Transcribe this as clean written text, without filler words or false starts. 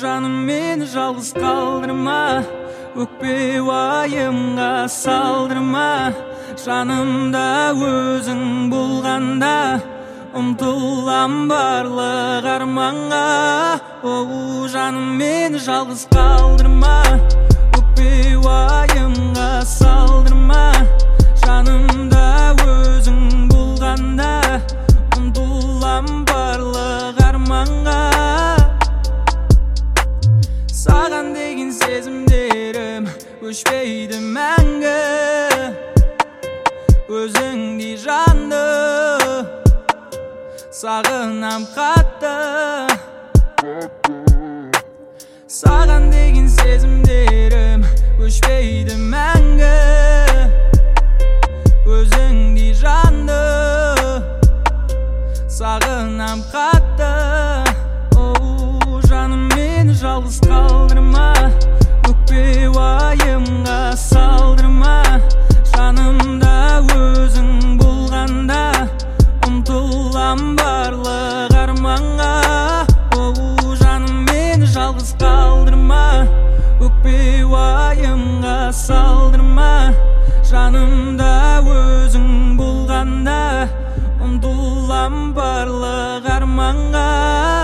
жаным, мені жалғыз қалдырма, өкпе уайымға салдырма. Жанымда өзің болғанда ұмтылам барлық арманға. Оу жаным, мені жалғыз қалдырма, өкпе уайымға салдырма. Жанымда өзің болғанда ұмтылам барлық арманға. Саған деген сезімдерім өшпейді мәңгі, өзіңдей жанды сағынам қатты. Саған деген сезімдерім өшпейді мәңгі, өзіңдей жанды сағынам қатты. Оу жаным, мені жалғыз қалдырма, өкпе уайымға салдырма. Жанымда өзің болғанда ұмтылам барлық арманға. Оу жаным, мені жалғыз қалдырма, өкпе уайымға салдырма. Жанымда өзің болғанда ұмтылам барлық арманға.